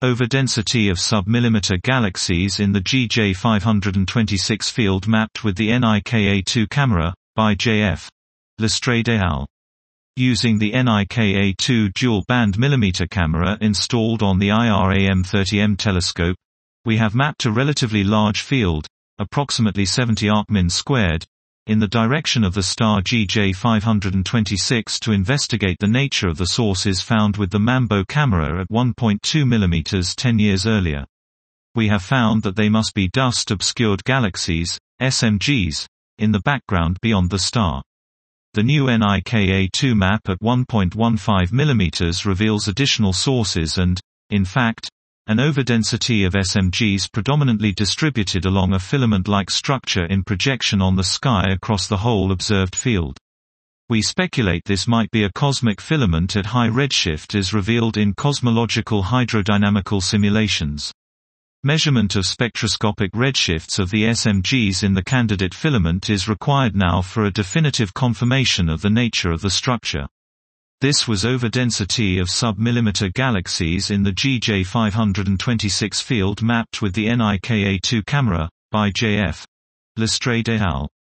Overdensity of sub-millimeter galaxies in the GJ 526 field mapped with the NIKA-2 camera, by J.F. Lestrade et al. Using the NIKA-2 dual-band millimeter camera installed on the IRAM-30M telescope, we have mapped a relatively large field, approximately 70 arcmin squared, in the direction of the star GJ 526 to investigate the nature of the sources found with the Mambo camera at 1.2 mm 10 years earlier. We have found that they must be dust-obscured galaxies, SMGs, in the background beyond the star. The new NIKA-2 map at 1.15 mm reveals additional sources and, in fact, an overdensity of SMGs predominantly distributed along a filament-like structure in projection on the sky across the whole observed field. We speculate this might be a cosmic filament at high redshift as revealed in cosmological hydrodynamical simulations. Measurement of spectroscopic redshifts of the SMGs in the candidate filament is required now for a definitive confirmation of the nature of the structure. This was overdensity of sub-millimeter galaxies in the GJ 526 field mapped with the NIKA-2 camera, by J.F. Lestrade et al.